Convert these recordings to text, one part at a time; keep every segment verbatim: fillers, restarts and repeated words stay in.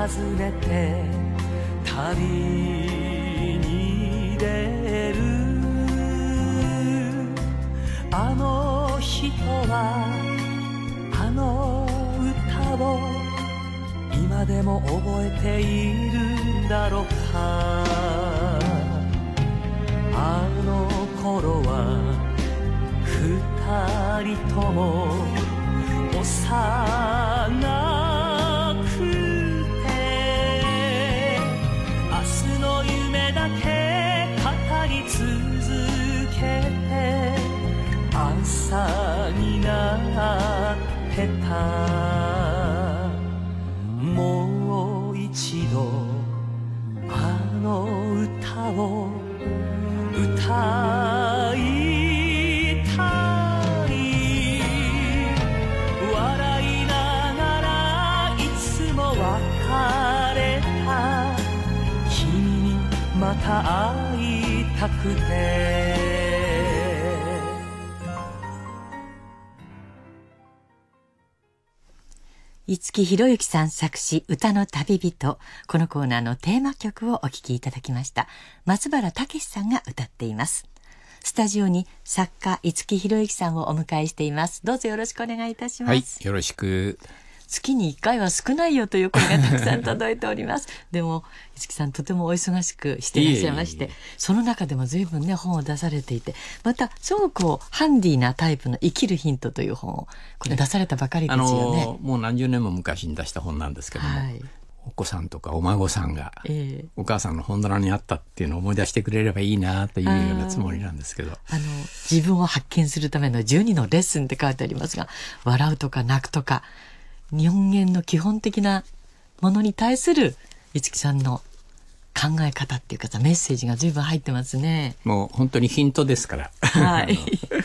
訪ねて旅に出る。あの人はあの歌を今でも覚えているんだろうか。あの頃は二人とも幼くて、明日の夢だけ語り続けて朝になってた。もう一度あの歌を歌いたい。笑いながらいつも別れた君にまた会いたくて。 五木ひろゆきさん作詞、歌の旅人。このコーナーのテーマ曲をお聴きいただきました。松原武さんが歌っています。スタジオに作家五木ひろゆきさんをお迎えしています。どうぞよろしくお願いいたします。 はい、よろしく。 月にいっかいは少ないよという声がたくさん届いております。でも五木さんとてもお忙しくしていらっしゃいまして、いえいえいえ、その中でも随分ね本を出されていて、またすごくこうハンディなタイプの生きるヒントという本をこれ出されたばかりですよね。 あのもう何十年も昔に出した本なんですけども、はい、お子さんとかお孫さんが、えー、お母さんの本棚にあったっていうのを思い出してくれればいいなというようなつもりなんですけど、 あの自分を発見するためのじゅうにのレッスンって書いてありますが、笑うとか泣くとか人間の基本的なものに対する五木さんの考え方っていうかメッセージが随分入ってますね。 もう本当にヒントですから、はい、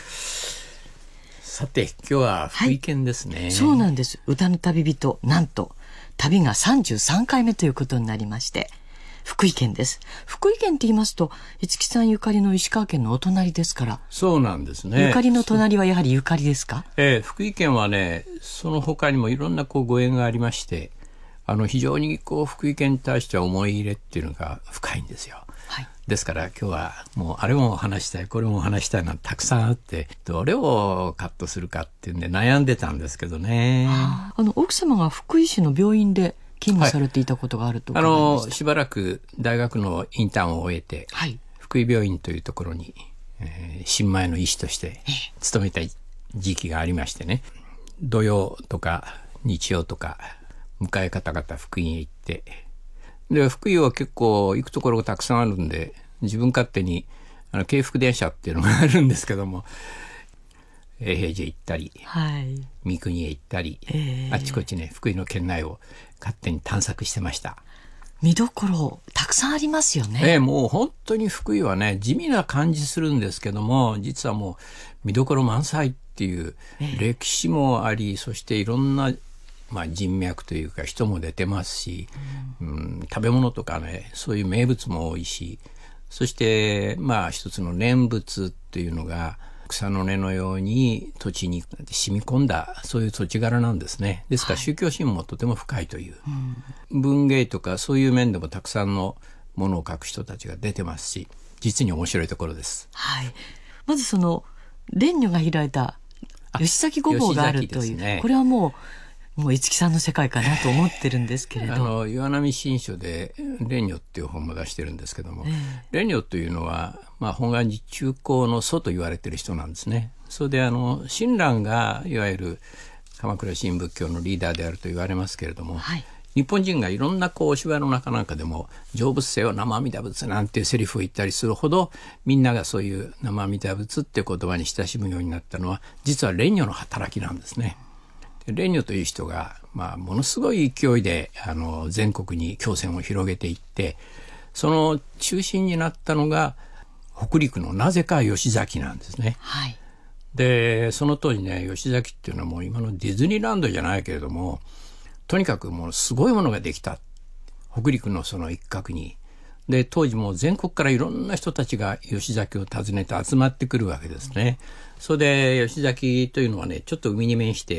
さて今日は福井県ですね、はい、 そうなんです。歌の旅人、なんと旅がさんじゅうさんかいめということになりまして、福井県です。福井県って言いますと五木さんゆかりの石川県のお隣ですから。 そうなんですね。 ゆかりの隣はやはりゆかりですか？ えー、福井県はね、その他にもいろんなこうご縁がありまして、あの非常にこう福井県に対しては思い入れっていうのが深いんですよ、はい、ですから今日はもうあれも話したいこれも話したいなんてたくさんあって、どれをカットするかっていうんで悩んでたんですけどね。 あの奥様が福井市の病院で勤務されていたことがあると伺いました。 はい、あのしばらく大学のインターンを終えて、はい、福井病院というところに、えー、新米の医師として勤めた時期がありましてね、土曜とか日曜とか迎え方々福井へ行って、で福井は結構行くところがたくさんあるんで、自分勝手にあの京福電車っていうのがあるんですけども、永平寺へ行ったり、はい、三国へ行ったり、えー、あっちこっちね福井の県内を勝手に探索してました。 見どころたくさんありますよね。 えー、もう本当に福井はね地味な感じするんですけども、実はもう見どころ満載っていう、えー、歴史もあり、そしていろんな、まあ、人脈というか人も出てますし、うんうん、食べ物とかねそういう名物も多いし、そしてまあ一つの念仏っていうのが草の根のように土地に染み込んだそういう土地柄なんですね。ですから宗教心もとても深いという、はい、文芸とかそういう面でもたくさんのものを書く人たちが出てますし、実に面白いところです、 はい、まずその蓮如が開いた吉崎御坊があるという、ね、これはもうもう五木さんの世界かなと思ってるんですけれど、あの岩波新書で蓮如っていう本も出してるんですけども、えー、蓮如というのは、まあ、本願寺中興の祖と言われてる人なんですね。それであの親鸞がいわゆる鎌倉新仏教のリーダーであると言われますけれども、はい、日本人がいろんなこうお芝居の中なんかでも成仏せよ生阿弥陀仏なんていうセリフを言ったりするほど、みんながそういう生阿弥陀仏っていう言葉に親しむようになったのは実は蓮如の働きなんですね。蓮如という人が、まあ、ものすごい勢いであの全国に教鮮を広げていって、その中心になったのが北陸のなぜか吉崎なんですね、はい、でその当時ね吉崎っていうのはもう今のディズニーランドじゃないけれども、とにかくもうすごいものができた、北陸のその一角に。で当時も全国からいろんな人たちが吉崎を訪ねて集まってくるわけですね。それで吉崎というのはねちょっと海に面して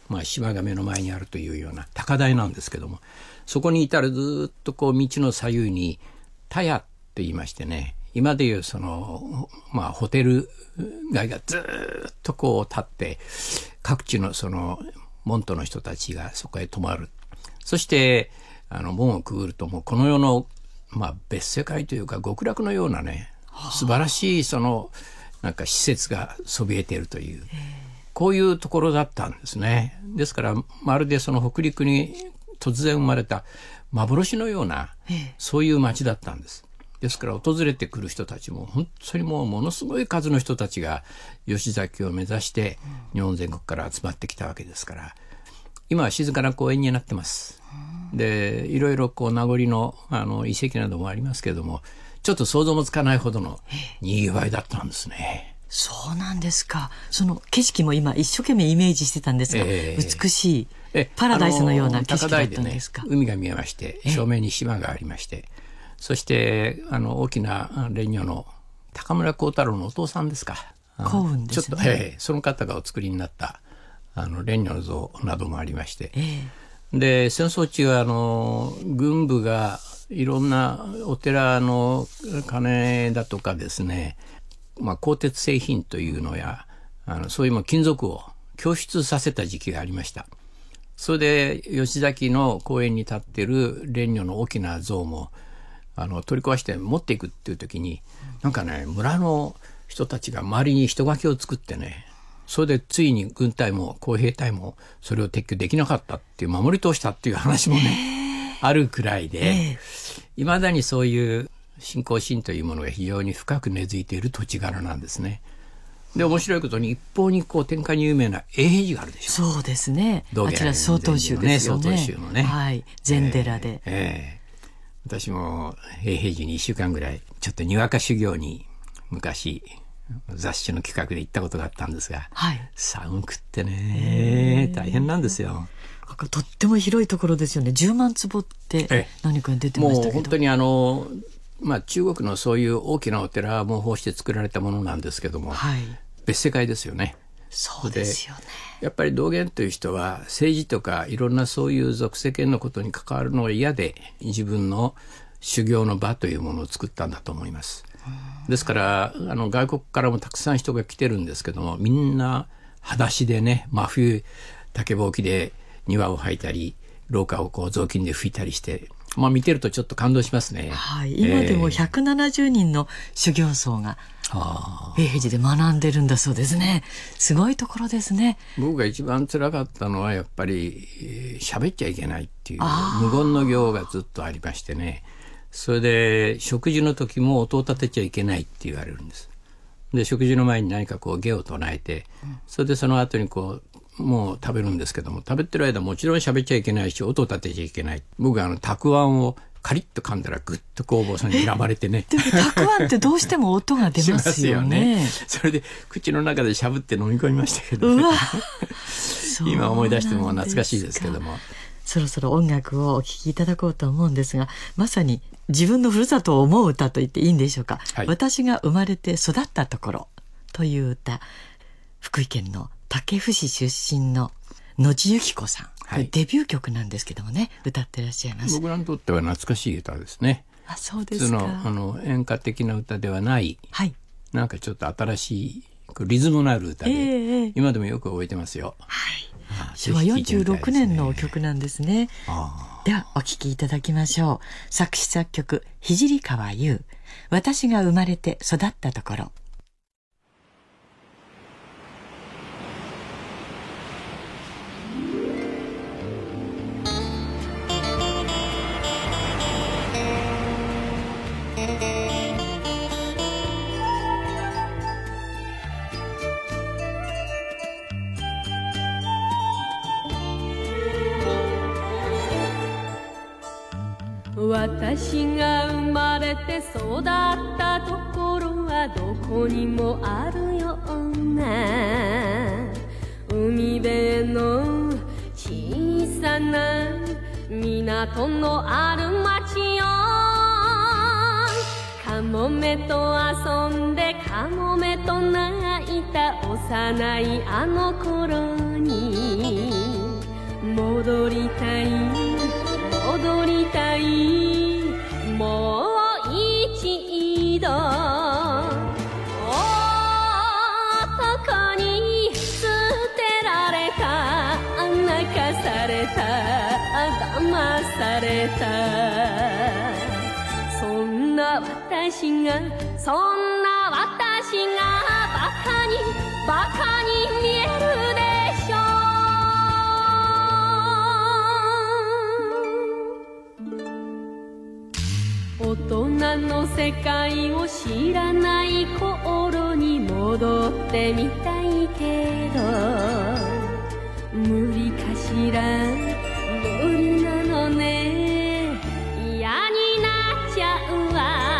まあ、島が目の前にあるというような高台なんですけども、そこに至るずっとこう道の左右に田屋って言いましてね、今でいうその、まあ、ホテル街がずっとこう立って、各地のその門徒の人たちがそこへ泊まる。そしてあの門をくぐると、もうこの世の、まあ、別世界というか極楽のようなね、素晴らしいそのなんか施設がそびえているという、こういうところだったんですね。ですからまるでその北陸に突然生まれた幻のような、そういう町だったんです。ですから訪れてくる人たちも本当にもうものすごい数の人たちが吉崎を目指して日本全国から集まってきたわけですから、今は静かな公園になってます。で、いろいろこう名残のあの遺跡などもありますけれども、ちょっと想像もつかないほどのにぎわいだったんですね。 そうなんですか。その景色も今一生懸命イメージしてたんですが、えー、美しいパラダイスのような景色だったんですか。 高台でね、海が見えまして、正面に島がありまして、そしてあの大きな蓮如の高村光太郎のお父さんですか、 幸運ですね。 ちょっと、えー、その方がお作りになったあの蓮如の像などもありまして、えー、で戦争中はあの軍部がいろんなお寺の鐘だとかですね、まあ、鋼鉄製品というのやあのそういう金属を供出させた時期がありました。それで吉崎の公園に立っている蓮如の大きな像もあの取り壊して持っていくっていう時に、なんかね、村の人たちが周りに人垣を作ってね、それでついに軍隊も工兵隊もそれを撤去できなかったっていう、守り通したっていう話もね、あるくらいで、いまだにそういう信仰心というものが非常に深く根付いている土地柄なんですね。で、面白いことに一方にこう天下に有名な永平寺があるでしょ。 そうですね。あちら曹洞宗ですよね。曹洞宗のね、はい、禅寺で、えーえー私も永平寺にいっしゅうかんぐらいちょっとにわか修行に昔雑誌の企画で行ったことがあったんですが、はい、寒くってね大変なんですよ。 とっても広いところですよね。じゅうまん坪って何かに出てましたけど、 もう本当にあの、まあ、中国のそういう大きなお寺は模倣して作られたものなんですけども、はい、別世界ですよね。 そうですよね。 やっぱり道元という人は政治とかいろんなそういう俗世間のことに関わるのが嫌で自分の修行の場というものを作ったんだと思います。ですからあの外国からもたくさん人が来てるんですけども、みんな裸足でね、真冬竹ぼうきで庭を掃いたり廊下をこう雑巾で拭いたりして、まあ、見てるとちょっと感動しますね。 はい、今でもひゃくななじゅうにんの修行僧が永平寺で学んでるんだそうですね。すごいところですね。 僕が一番辛かったのはやっぱり喋、えー、っちゃいけないっていう無言の行がずっとありましてね。それで食事の時も音を立てちゃいけないって言われるんです。で食事の前に何かこう芸を唱えて、それでその後にこうもう食べるんですけども、食べてる間もちろん喋っちゃいけないし音を立てちゃいけない。僕はあのたくあんをカリッと噛んだらぐっと工房さんに睨まれてね。 でもたくあんってどうしても音が出ますよね。 ますよね。それで口の中でしゃぶって飲み込みましたけどね。うわ今思い出しても懐かしいですけども。 そろそろ音楽をお聴きいただこうと思うんですが、まさに自分のふるさとを思う歌と言っていいんでしょうか、はい、私が生まれて育ったところという歌、福井県の武生市出身の野地由紀子さん、はい、デビュー曲なんですけどもね、歌ってらっしゃいます。 僕らにとっては懐かしい歌ですね。 あ、そうですか。 普通の、あの演歌的な歌ではない、 はい、 なんかちょっと新しいリズムのある歌で、えー、今でもよく覚えてますよ。 はい、しょわよんじゅうろくねんの曲なんですね。ではお聴きいただきましょう。作詞作曲聖川優、私が生まれて育ったところ。 私が生まれて育ったところはどこにもあるような海辺の小さな港のある町よ。カモメと遊んでカモメと泣いた幼いあの頃に戻りたい戻りたいもう一度男に捨てられた泣かされた騙されたそんな私がそんな私がバカにバカに見えるでしょう大人の世界を知らない頃に戻ってみたいけど無理かしら無理なのね嫌になっちゃうわ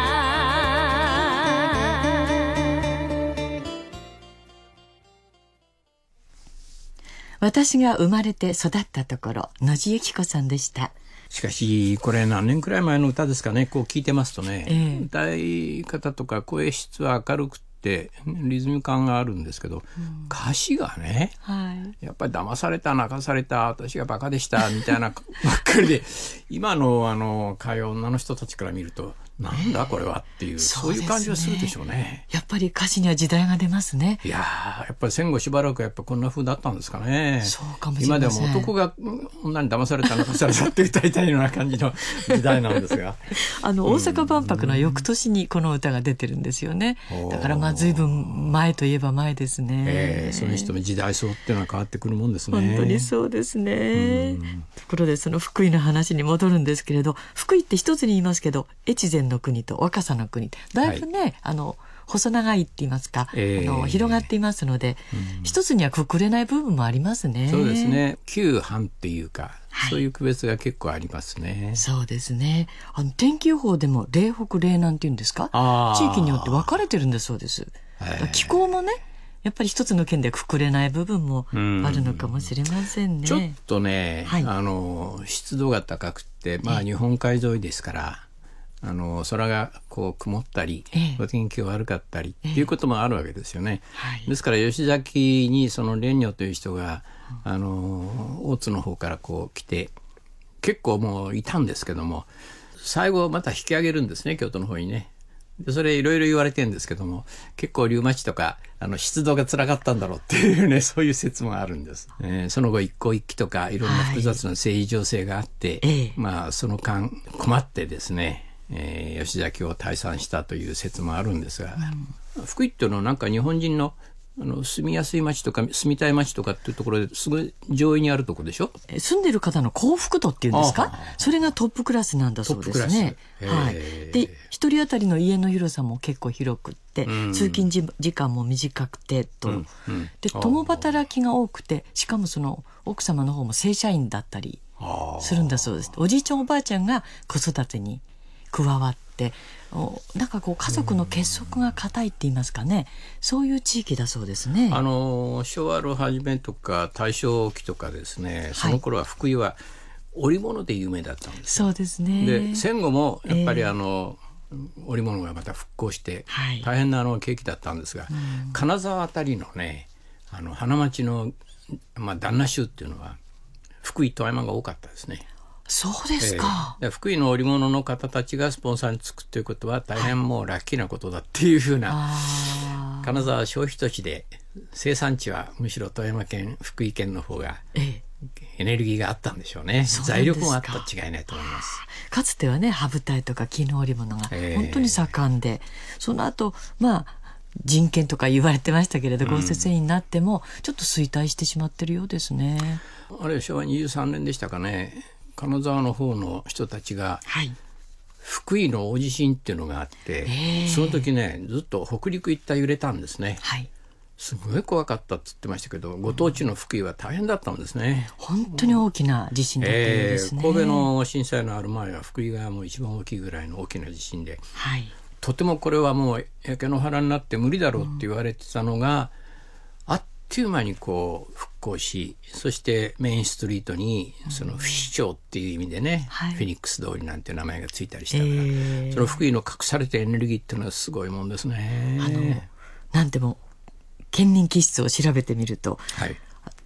私が生まれて育ったところ野地由紀子さんでした。 しかしこれ何年くらい前の歌ですかね。こう聞いてますとね、えー、歌い方とか声質は明るくてリズム感があるんですけど、うん、歌詞がね、はい、やっぱり騙された泣かされた私がバカでしたみたいなばっかりで今のあの歌謡女の人たちから見るとなんだこれはっていう、そういう感じはするでしょうね。 やっぱり歌詞には時代が出ますね。 いややっぱり戦後しばらくやっぱこんな風だったんですかね。 そうかもしれません。 今でも男が女に騙された騙されたって歌いたいような感じの時代なんですがあの大阪万博の翌年にこの歌が出てるんですよね。だからまあ随分前といえば前ですね。 えー、そういう人の時代層っていうのは変わってくるもんですね。 本当にそうですね。ところでその福井の話に戻るんですけれど、福井って一つに言いますけど越前の国と若狭の国だいぶね、はい、あの細長いって言いますか、えー、あの広がっていますので、うん、一つにはくくれない部分もありますね。 そうですね。旧藩っていうか、はい、そういう区別が結構ありますね。 そうですね。あの天気予報でも嶺北嶺南っていうんですか、地域によって分かれてるんだそうです。気候もねやっぱり一つの県でくくれない部分もあるのかもしれませんね。 ちょっとね、はい、あの湿度が高くて、まあ、日本海沿いですから、あの空がこう曇ったり、ええ、お天気が悪かったり、ええ、っていうこともあるわけですよね、はい、ですから吉崎にその蓮如という人が、うん、あの大津の方からこう来て結構もういたんですけども、最後また引き上げるんですね、京都の方にね。でそれいろいろ言われてるんですけども、結構リウマチとかあの湿度が辛かったんだろうっていうね、そういう説もあるんです、えー、その後一向一揆とかいろんな複雑な政治情勢があって、はい、まあその間困ってですね、えー、吉崎を退散したという説もあるんですが、うん、福井っていうのはなんか日本人のあの住みやすい町とか住みたい町とかっていうところですごい上位にあるところでしょ。 住んでる方の幸福度っていうんですか、それがトップクラスなんだそうですね。はい、で一人当たりの家の広さも結構広くって、うん、通勤時間も短くてと、うんうん、で共働きが多くて、しかもその奥様の方も正社員だったりするんだそうです。おじいちゃんおばあちゃんが子育てに加わって、なんかこう家族の結束が固いって言いますかね、そういう地域だそうですね。 あの昭和の初めとか大正期とかですね、その頃は福井は織物で有名だったんです、 そうですね。 で戦後もやっぱりあの、えー、織物がまた復興して、はい、大変なあの景気だったんですが、うん、金沢あたりのねあの花町の、まあ、旦那衆っていうのは福井富山が多かったですね。 そうですか、 えー、福井の織物の方たちがスポンサーにつくということは大変もうラッキーなことだっていうふうな、はい、金沢消費都市で生産地はむしろ富山県福井県の方がエネルギーがあったんでしょうね、えー、材料もあった違いないと思います。 かつてはね羽二重とか絹織物が本当に盛んで、えー、その後まあ人権とか言われてましたけれど、豪雪繊維になってもちょっと衰退してしまってるようですね。 あれ昭和にじゅうさんねんでしたかね、金沢の方の人たちが、はい、福井の大地震っていうのがあって、その時ねずっと北陸一帯揺れたんですね、はい、すごい怖かったって言ってましたけど、ご当地の福井は大変だったんですね。 本当に大きな地震だったんですね、 えー、神戸の震災のある前は福井がもう一番大きいぐらいの大きな地震で、はい、とてもこれはもう焼け野原になって無理だろうって言われてたのが、うん、あっという間にこう復興し、そしてメインストリートにその不死鳥っていう意味でね、うん、フェニックス通りなんていう名前がついたりしたから、えー、その福井の隠されたエネルギーっていうのはすごいもんですね。 あのなんでも県民気質を調べてみると、はい、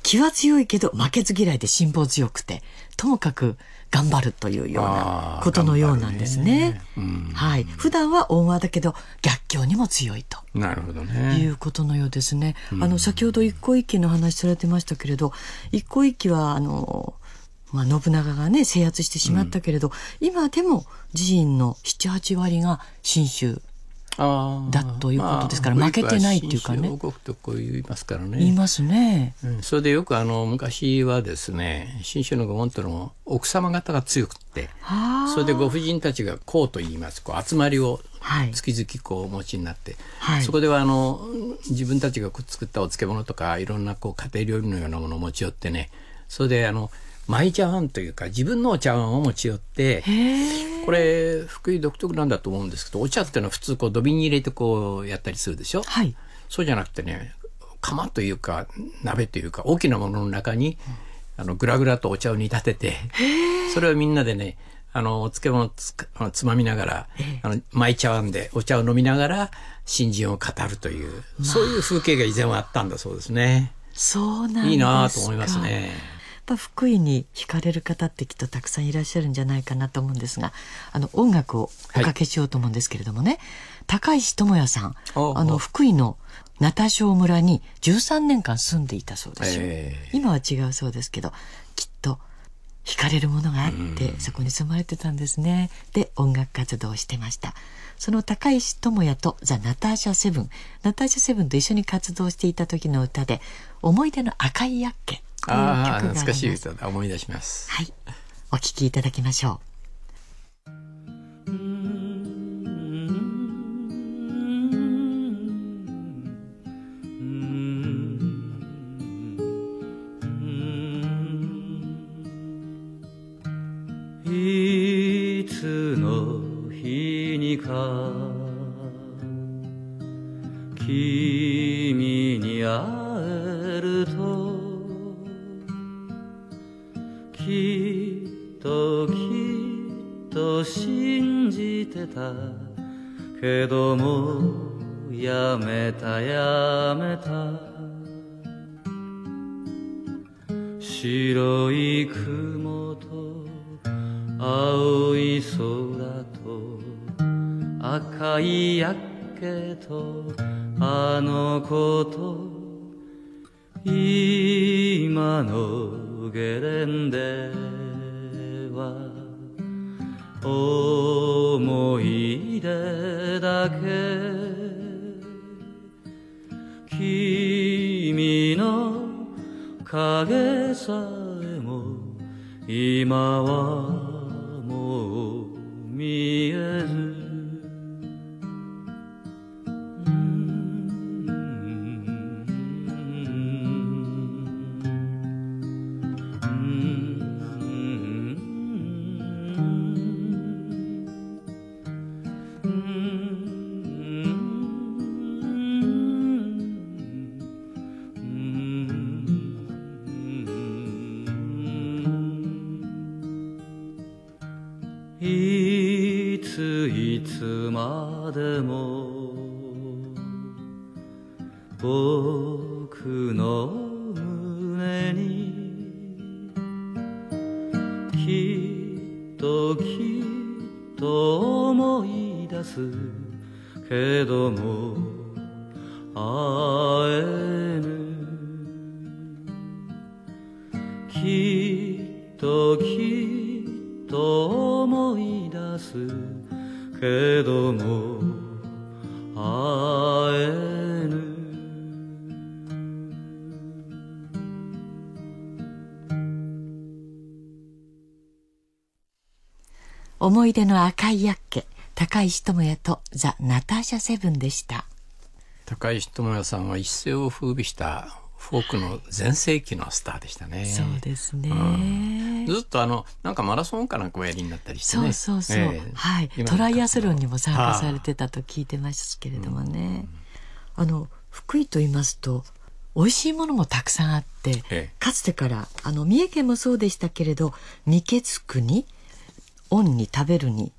気は強いけど負けず嫌いで辛抱強くて、ともかく頑張るというようなことのようなんですね。ね、うん、はい。普段は温和だけど逆境にも強いと。 なるほどね。 いうことのようですね。うん、あの先ほど一向一揆の話されてましたけれど、一向一揆はあのまあ、信長がね制圧してしまったけれど、うん、今でも寺院のななはちわりが信州だということですから、まあ、負けてないっていうかね。 信州王国とこう言いますからね。 言いますね。 うん、それでよくあの昔はですね、信州の御門というのも奥様方が強くって、それでご婦人たちがこうと言いますこう集まりを月々こうお持ちになって、はい、そこではあの自分たちが作ったお漬物とかいろんなこう家庭料理のようなものを持ち寄ってね、それであのマイ茶碗というか自分のお茶碗を持ち寄って、これ福井独特なんだと思うんですけど、お茶っていうのは普通こう土瓶に入れてこうやったりするでしょ、はい、そうじゃなくてね、釜というか鍋というか大きなものの中に、うん、あのグラグラとお茶を煮立てて、それをみんなでね、あのお漬物を つ, あのつまみながら、あのマイ茶碗でお茶を飲みながら新人を語るという、まあ、そういう風景が以前はあったんだそうですね。 そうなんですか。 いいなと思いますね。 福井に惹かれる方ってきっとたくさんいらっしゃるんじゃないかなと思うんですが、あの音楽をおかけしようと思うんですけれどもね、はい、高石智也さん、あの福井の名田庄村にじゅうさんねんかん住んでいたそうですよ、えー、今は違うそうですけど、きっと惹かれるものがあってそこに住まれてたんですね。で音楽活動をしてました。その高石智也とザ・ナターシャセブン、ナターシャセブンと一緒に活動していた時の歌で、思い出の赤いやっけ、 ああ、懐かしい歌だ。思い出します。 はい、お聴きいただきましょう。 いつの日にか君に会えると、きっときっと信じてたけどもやめたやめた、白い雲と青い空と赤いやっけとあの子と今のゲレンデは思い出だけ、君の影さえも今はもう見えず、いついつまでも僕の胸にきっときっと思い出すけども会えぬ、きっときっと思い出すけども会えぬ、 思い出の赤いやっけ、高石智也とザ・ナターシャセブンでした。 高石智也さんは一世を風靡したフォークの全盛期のスターでしたね。 そうですね、 うん、ずっとあのなんかマラソンかなんかおやりになったりしてね。 そうそうそう、えー、はい、トライアスロンにも参加されてたと聞いてますけれどもね、うん、あの福井と言いますと美味しいものもたくさんあって、ええ、かつてからあの三重県もそうでしたけれど、三毛つくに恩に食べるに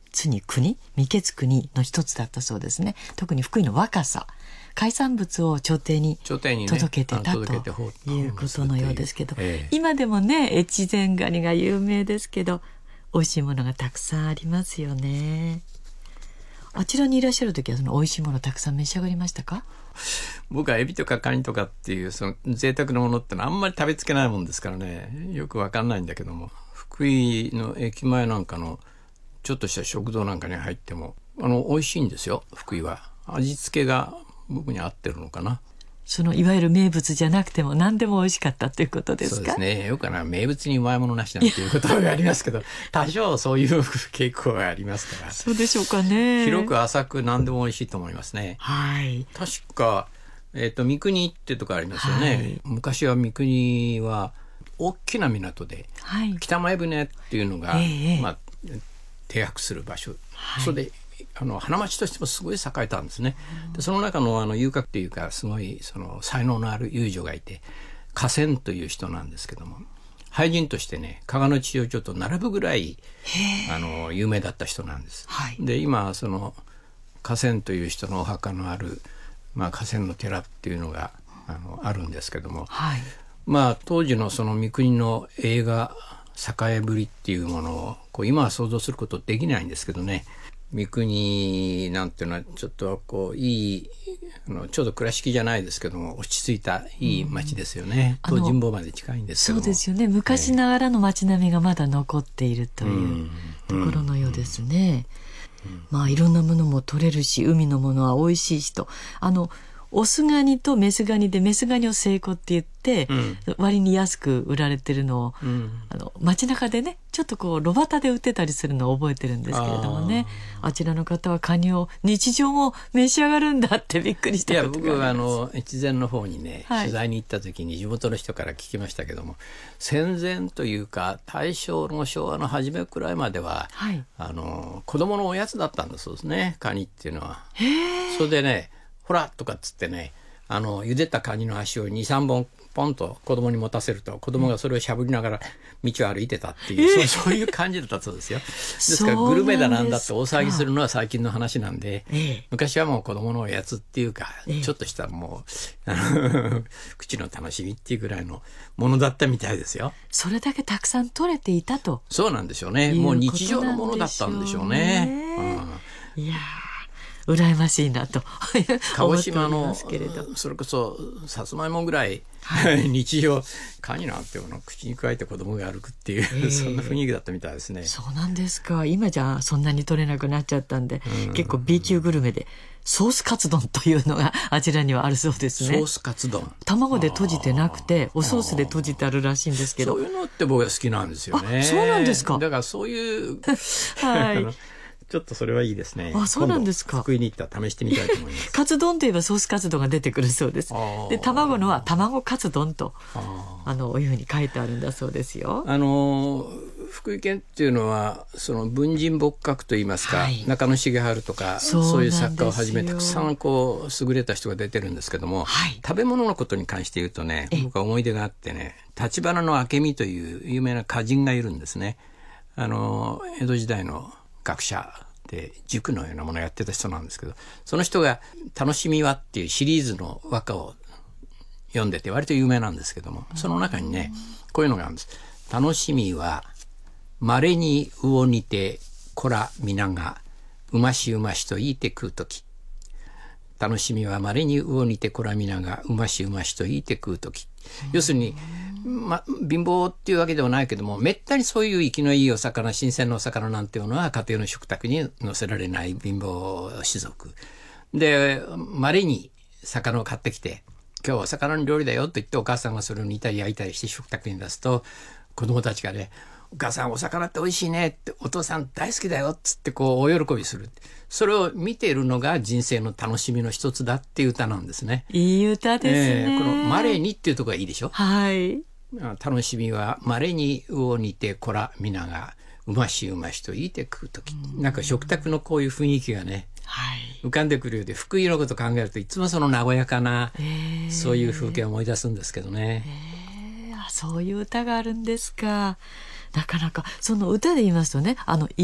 つに国、未決国の一つだったそうですね。特に福井の若狭、海産物を朝廷に届けてたということのようですけど、ええ、今でもね越前ガニが有名ですけど、美味しいものがたくさんありますよね。あちらにいらっしゃる時はその美味しいものたくさん召し上がりましたか？ 僕はエビとかカニとかっていうその贅沢なものってのはあんまり食べつけないもんですからね、よくわかんないんだけども、福井の駅前なんかのちょっとした食堂なんかに入ってもあの美味しいんですよ。福井は味付けが僕に合ってるのかな。 そのいわゆる名物じゃなくても何でも美味しかったということですか？ そうですね。よくな名物にうまいものなしなんていうことがありますけど多少そういう傾向がありますから。 そうでしょうかね。 広く浅く何でも美味しいと思いますね。 はい。 確か、えーと、三国ってとこありますよね、はい、昔は三国は大きな港で、はい、北前船っていうのが、えーまあ、停泊する場所、はい、それであの花街としてもすごい栄えたんですね。でその中のあの遊郭っていうかすごいその才能のある遊女がいて、河川という人なんですけども、俳人としてね加賀の地をちょっと並ぶぐらいあの有名だった人なんです、はい、で今その河川という人のお墓のある、まあ、河川の寺っていうのが あのあるんですけども、はい、まあ当時のその三国の映画栄えぶりっていうものをこう今は想像することできないんですけどね、三国なんていうのはちょっとこういいあのちょうど倉敷じゃないですけども落ち着いたいい町ですよね、うん、東尋坊まで近いんですけども、 そうですよね、昔ながらの町並みがまだ残っているというところのようですね、うんうんうん、まあいろんなものも取れるし海のものは美味しいしと、あのオスガニとメスガニでメスガニを成功って言って、うん、割に安く売られてるのを、うん、あの街中でねちょっとこう炉端で売ってたりするのを覚えてるんですけれどもね、 あ, あちらの方はカニを日常も召し上がるんだってびっくりしたことがあります。 いや僕はあの越前の方にね、はい、取材に行った時に地元の人から聞きましたけども、戦前というか大正の昭和の初めくらいまでは、はい、あの子供のおやつだったんだそうですね、カニっていうのは。へそれでねほらとかっつってね、あの茹でたカニの足を にさんぼんポンと子供に持たせると子供がそれをしゃぶりながら道を歩いてたっていう、えー、そう、そういう感じだったそうですよ。ですからグルメだなんだって大騒ぎするのは最近の話なんで、えー、昔はもう子供のおやつっていうか、えー、ちょっとしたもうあの口の楽しみっていうぐらいのものだったみたいですよ。 それだけたくさん取れていたと。 そうなんでしょうね。もう日常のものだったんでしょうね。 うん、いや羨ましいなと鹿児島のそれこそさつまいもぐらい、はい、日常カニなんていうのを口に加えて子供が歩くっていう、えー、そんな雰囲気だったみたいですね。 そうなんですか。今じゃそんなに取れなくなっちゃったんで、うん、結構 B 級グルメでソースカツ丼というのがあちらにはあるそうですね。 ソースカツ丼、 卵で閉じてなくておソースで閉じてあるらしいんですけど、 そういうのって僕は好きなんですよね。 あ、そうなんですか。 だからそういうはいちょっとそれはいいですね。 あ、そうなんですか。 福井に行ったら試してみたいと思います。 カツ丼といえばソースカツ丼が出てくるそうです。で、卵のは卵カツ丼とあのいうふうに書いてあるんだそうですよ。 あの福井県っていうのはその文人墨客といいますか、はい、中野茂春とかそう、そういう作家をはじめたくさんこう優れた人が出てるんですけども、はい、食べ物のことに関して言うとね、僕は思い出があってね、橘の明美という有名な歌人がいるんですね。あの江戸時代の学者で塾のようなものをやってた人なんですけど、その人が楽しみはっていうシリーズの和歌を読んでて割と有名なんですけども、その中にねこういうのがあるんです。楽しみは稀に魚にてこら皆がうましうましと言いて食うとき、楽しみは稀に魚にてこら皆がうましうましと言いて食うとき、要するにま、貧乏っていうわけではないけども、めったにそういう生きのいいお魚、新鮮なお魚なんていうのは家庭の食卓に載せられない貧乏士族で、稀に魚を買ってきて今日はお魚の料理だよと言ってお母さんがそれを煮たり焼いたりして食卓に出すと、子供たちがね、お母さんお魚って美味しいねって、お父さん大好きだよっつってこうお喜びする。それを見ているのが人生の楽しみの一つだっていう歌なんですね。 いい歌ですね、 えー、この稀にっていうところがいいでしょ。 はい。 楽しみは稀に魚にてこら皆がうましうましと言いて食うとき、なんか食卓のこういう雰囲気がね、はい、浮かんでくるようで、福井のこと考えるといつもその和やかな、えー、そういう風景を思い出すんですけどね、 えー、あ、そういう歌があるんですか。なかなかその歌で言いますとね、あの一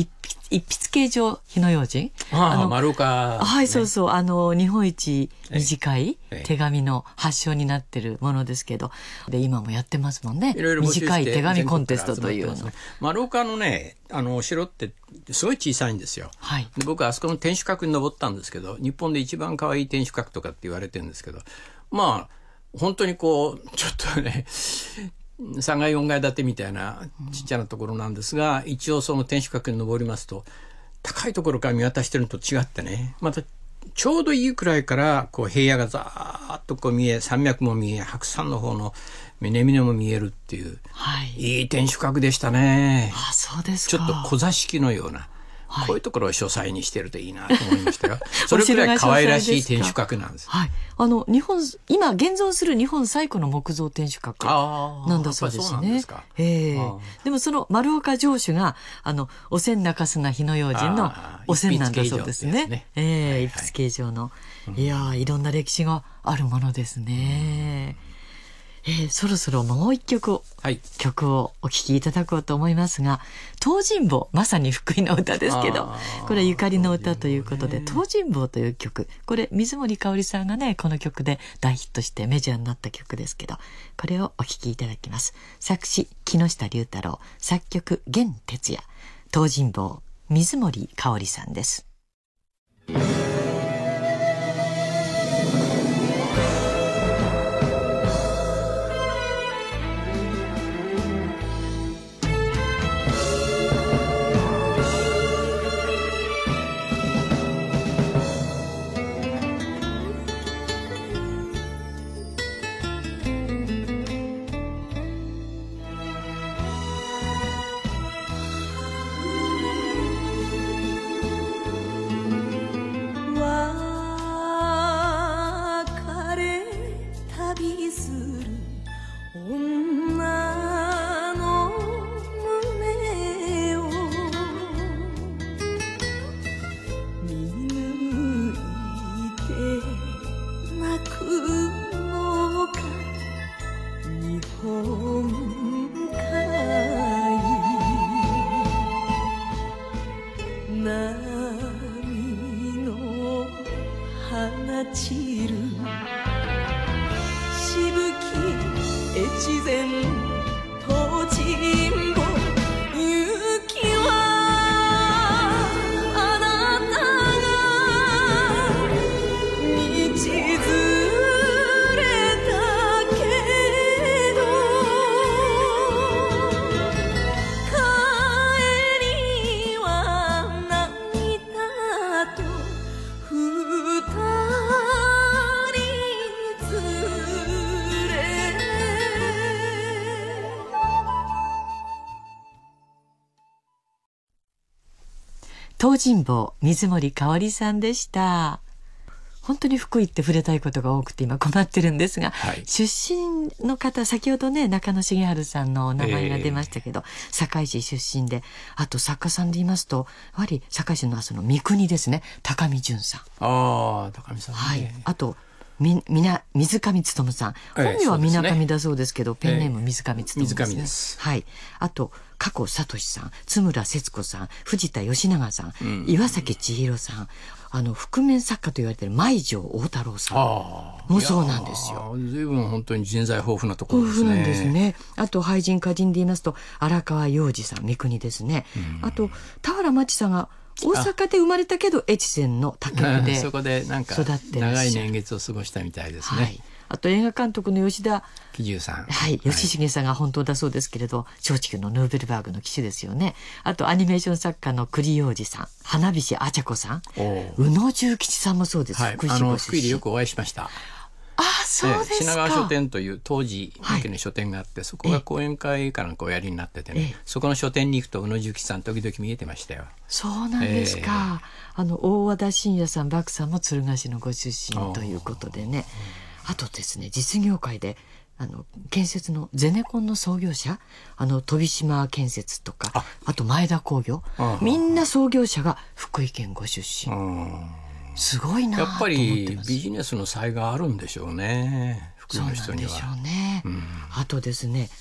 一筆形状火の用心。 ああの丸岡、ね、 はいそうそうあの日本一短いええ手紙の発祥になってるものですけど、で今もやってますもんね。 いろいろ募集して短い手紙コンテストというの、 全国から集まってますね。丸岡のねあのお城ってすごい小さいんですよ。 はいで僕はあそこの天守閣に登ったんですけど、日本で一番可愛い天守閣とかって言われてるんですけど、まあ本当にこうちょっとねさんがいよんがい建てみたいなちっちゃなところなんですが、うん、一応その天守閣に登りますと高いところから見渡してるのと違ってね、またちょうどいいくらいからこう平野がざーっとこう見え、山脈も見え、白山の方の峰々も見えるっていう、 はい、 いい天守閣でしたね。 あそうですか。 ちょっと小座敷のような、はい、こういうところを書斎にしてるといいなと思いましたよ。それくらい可愛らしい天守閣なんです。 はい、あの日本今現存する日本最古の木造天守閣なんだそうですね。そうなんですか。えー、でもその丸岡城主があのお千中洲が火の用心のお千なんだそうですね。ねえーはいはい、一筆形状の、いやいろんな歴史があるものですね。えー、そろそろもう一曲、はい、曲をお聴きいただこうと思いますが、東尋坊、まさに福井の歌ですけど、これはゆかりの歌ということで、東尋坊という曲、これ水森かおりさんがねこの曲で大ヒットしてメジャーになった曲ですけど、これをお聴きいただきます。作詞木下龍太郎、作曲源哲也、東尋坊、水森かおりさんです。東尋坊、水森かおりさんでした。本当に福井って触れたいことが多くて今困ってるんですが、はい、出身の方、先ほどね中野茂春さんのお名前が出ましたけど、えー、堺市出身で、あと作家さんで言いますとやはり堺市のその三国ですね、高見淳さん、 あ高見さん、ね、 はい、あとみみな水上勉さん、本名は水上だそうですけど、えー、ペンネーム水上勉ですね、えー、水上です、はい、あと加古聡さん、津村節子さん、藤田義永さん、うん、岩崎千尋さん、あの覆面作家と言われている舞城大太郎さんもそうなんですよ。 随分本当に人材豊富なところですね。 豊富なんですね。あと俳人歌人で言いますと荒川洋二さん、三国ですね、うん、あと田原町さんが大阪で生まれたけど越前の他局でそこでなんか長い年月を過ごしたみたいですね、はい、 あと映画監督の吉田喜重さん、 はい、吉重さんが本当だそうですけれど、松竹のヌーベルバーグの騎手ですよね。あとアニメーション作家の栗洋二さん、花菱あちゃ子さん、宇野重吉さんもそうです、 はい、福井市ご出身。あの福井でよくお会いしました。 あ、そうですか。 品川書店という当時だけの書店があって、はい、そこが講演会かなんかおやりになっててね、そこの書店に行くと宇野重吉さん時々見えてましたよ。 そうなんですか、えー、あの大和田信也さん、漠さんも敦賀市のご出身ということでね。あとですね、実業界であの建設のゼネコンの創業者、あの飛島建設とか あ, あと前田工業、みんな創業者が福井県ご出身。すごいなと思ってます。 やっぱりビジネスの才があるんでしょうね、福井の人には。 そうなんでしょうね、うん、あとですね、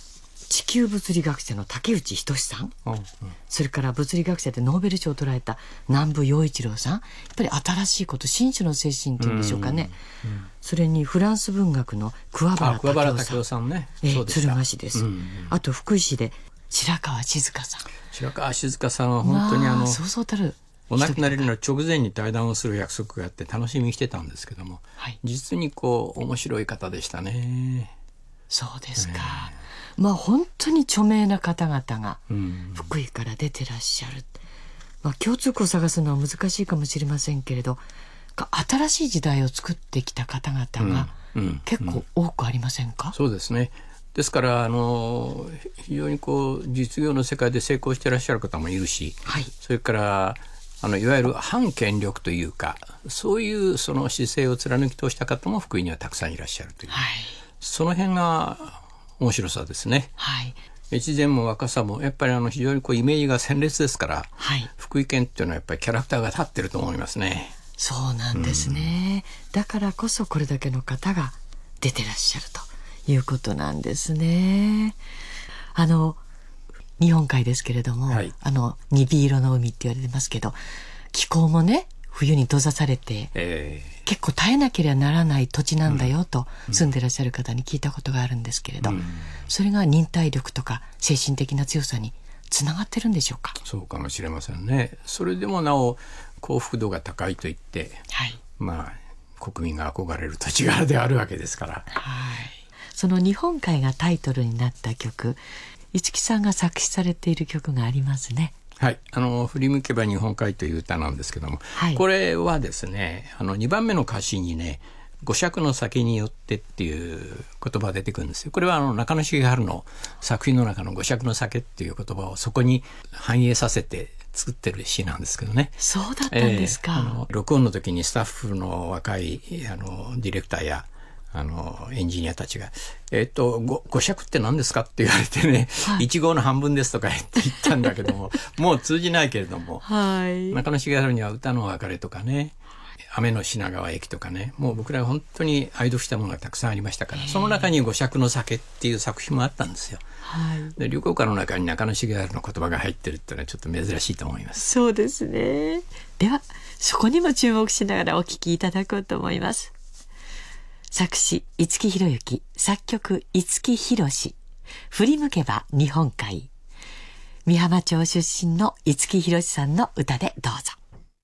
地球物理学者の竹内仁さん、 うんうん、 それから物理学者でノーベル賞を取られた南部陽一郎さん、やっぱり新しいこと、新種の精神っていうんでしょうかね、うんうん、それにフランス文学の桑原武雄さん、 ね、 えー、敦賀市です、 うんうん、 あと福井市で白川静香さん。 白川静香さんは本当にあの、まあ、 そうそうたるお亡くなりの直前に対談をする約束があって楽しみにしてたんですけども、はい、実にこう面白い方でしたね。 そうですか、えー、まあ本当に著名な方々が福井から出てらっしゃる、うん、まあ、共通項を探すのは難しいかもしれませんけれど、新しい時代を作ってきた方々が結構多くありませんか？ うんうん、そうですね。ですからあの非常にこう実業の世界で成功していらっしゃる方もいるし、はい、それからあのいわゆる反権力というか、そういうその姿勢を貫き通した方も福井にはたくさんいらっしゃるという、はい、その辺が面白さですね。はい、越前も若さもやっぱりあの非常にこうイメージが鮮烈ですから、はい、福井県っていうのはやっぱりキャラクターが立ってると思いますね。 そうなんですね、うん、だからこそこれだけの方が出てらっしゃるということなんですね。あの日本海ですけれども、はい、あの鈍色の海って言われてますけど、気候もね冬に閉ざされて、えー、結構耐えなければならない土地なんだよと、うん、住んでらっしゃる方に聞いたことがあるんですけれど、うん、それが忍耐力とか精神的な強さにつながってるんでしょうか？ そうかもしれませんね。それでもなお幸福度が高いといって、はい、まあ国民が憧れる土地柄であるわけですから、はい、 その日本海がタイトルになった曲、五木さんが作詞されている曲がありますね。 はい、あの振り向けば日本海という歌なんですけども、はい、これはですね、あのにばんめの歌詞にね、五尺の酒によってっていう言葉が出てくるんですよ。これはあの中野茂春の作品の中の五尺の酒っていう言葉をそこに反映させて作ってる詩なんですけどね。 そうだったんですか。 えー、あの録音の時にスタッフの若いあのディレクターやあのエンジニアたちがえっと五尺って何ですかって言われてね、はい、いち号の半分ですとか言って言ったんだけどももう通じないけれども、はい、中野茂春には歌の別れとかね、雨の品川駅とかね、もう僕らは本当に愛読したものがたくさんありましたから、その中に五尺の酒っていう作品もあったんですよ。はい、で流行歌の中に中野茂春の言葉が入ってるっていうのはちょっと珍しいと思います。 そうですね。ではそこにも注目しながらお聴きいただこうと思います。作詞五木ひろゆき、作曲五木ひろし、振り向けば日本海。美浜町出身の五木ひろしさんの歌でどうぞ。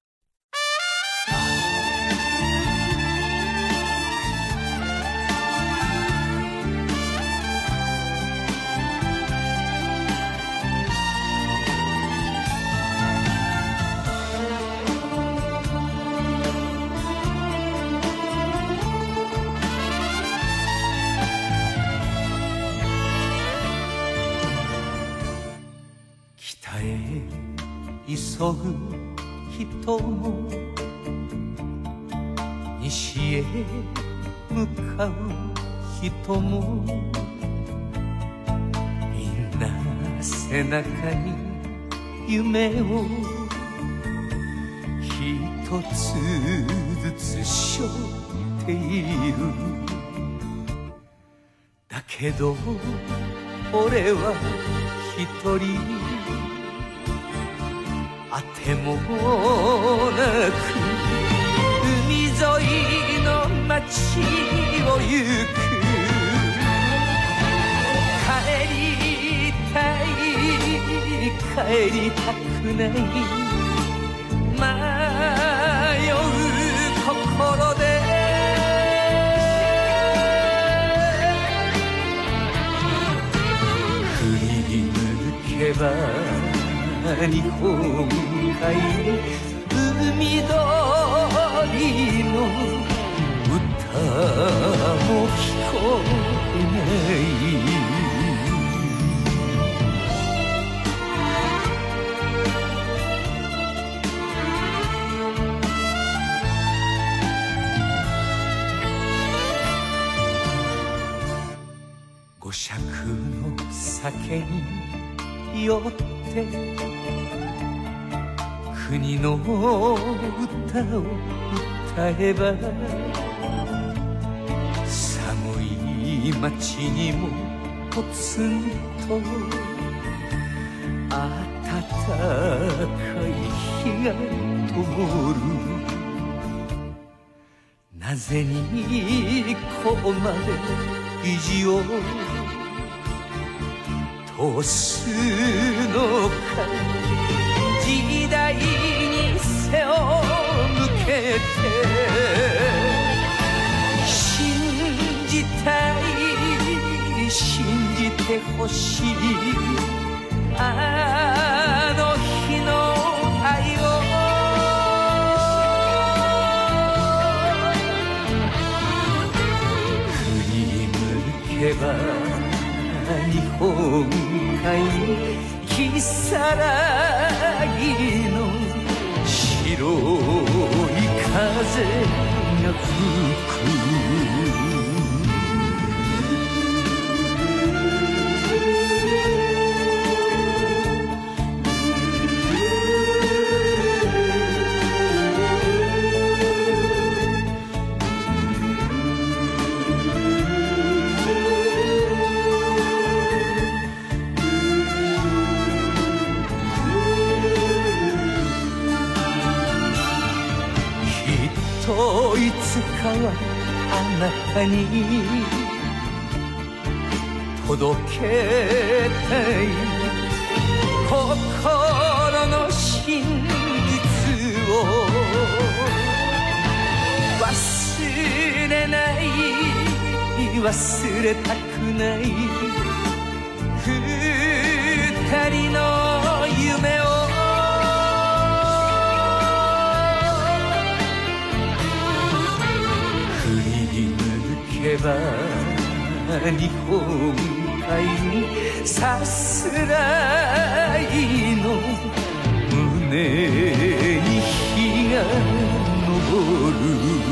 急ぐ人も西へ向かう人もみんな背中に夢を一つずつ背負っている。だけど俺は一人あてもなく海沿いの街を行く。帰りたい帰りたくない迷う心で振り向けば日本海、海鳥の歌も聞こえない。五尺の酒に酔って国の歌を歌えば寒い街にもポツンとと暖かい日が灯る。なぜにここまで意地を通すのか。時代に背を向けて信じたい、信じてほしいあの日の愛を。振り向けば日本海、如月の白い風が吹く。いつかはあなたに届けたい心の真実を。忘れない、忘れたくない二人の夢を。けば日本海、さすらいの胸に日が昇る。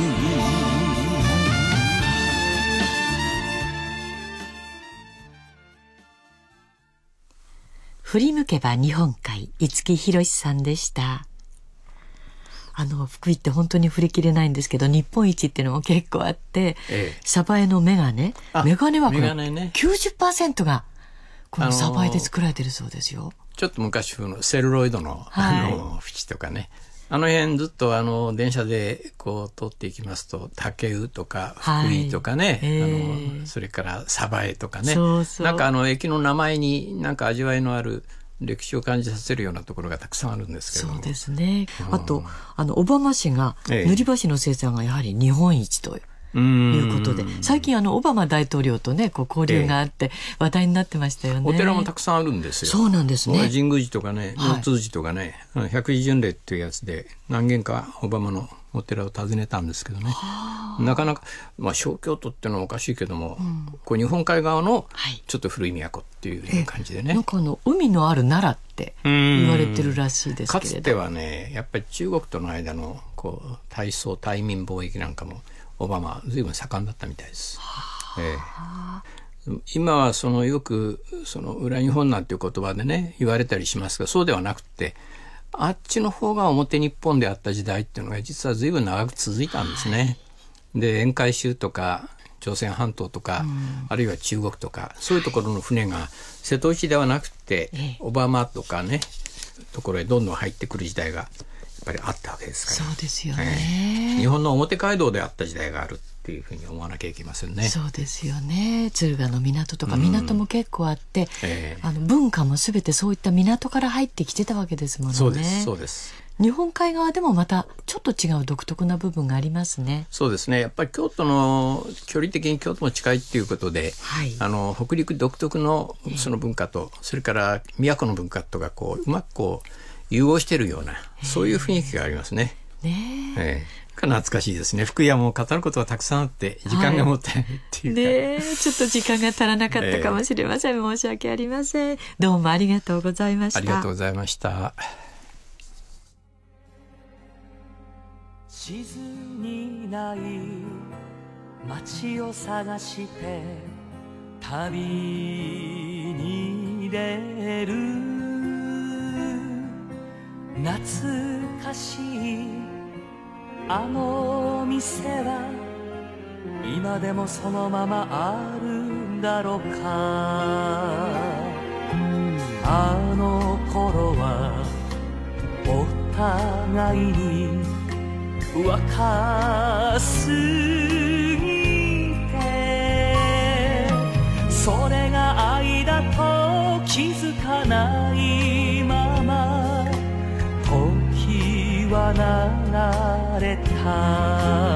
振り向けば日本海、五木ひろしさんでした。あの福井って本当に振り切れないんですけど、日本一っていうのも結構あって、ええ、鯖江のメガネ、メガネはこれ きゅうじゅっパーセント がこの鯖江で作られてるそうですよ。 ちょっと昔風のセルロイドの、はい、あの縁とかね、あの辺ずっとあの電車でこう通っていきますと、竹生とか福井とかね、はい、えー、あのそれから鯖江とかね、そうそう、なんかあの駅の名前になんか味わいのある歴史を感じさせるようなところがたくさんあるんですけど。 そうですね。うん、あとあの小浜市が塗り箸の生産がやはり日本一ということで、最近あのオバマ大統領とねこう交流があって話題になってましたよね。 お寺もたくさんあるんですよ。 そうなんですね。 神宮寺とかね、交通寺とかね、はい、百字巡礼っていうやつで何軒かオバマのお寺を訪ねたんですけどね、なかなか、まあ、小京都っていうのはおかしいけども、うん、こう日本海側のちょっと古い都っていう感じでね、 なんかあの海のある奈良って言われてるらしいですけれど、 かつてはねやっぱり中国との間のこう対宋対民貿易なんかもオバマ随分盛んだったみたいです。えー、今はそのよくその裏日本なんていう言葉でね言われたりしますが、そうではなくてあっちの方が表日本であった時代っていうのが実は随分長く続いたんですね。で沿海州とか朝鮮半島とか、うん、あるいは中国とかそういうところの船が瀬戸内ではなくて、はい、オバマとかねところへどんどん入ってくる時代がやっぱりあったわけですから。 そうですよね、 えー、日本の表街道であった時代があるっていうふうに思わなきゃいけませんね。 そうですよね。敦賀の港とか港も結構あって、うんえー、あの文化もすべてそういった港から入ってきてたわけですもんね。 そうですそうです。 日本海側でもまたちょっと違う独特な部分がありますね。 そうですね。やっぱり京都の距離的に京都も近いっていうことで、はい、あの北陸独特のその文化と、それから都の文化とがこううまくこう融合しているようなそういう雰囲気がありますね。 ねえ。 えー懐かしいですね。福井はもう語ることがたくさんあって時間がもったいないっていうか、 はい、ね、ちょっと時間が足らなかったかもしれません、えー、申し訳ありません。どうもありがとうございました。 ありがとうございました。 地図にない街を探して旅に出る、懐かしいあの店は今でもそのままあるんだろうか。 あの頃はお互いに若すぎて、それが愛だと気づかないまま時は流れた。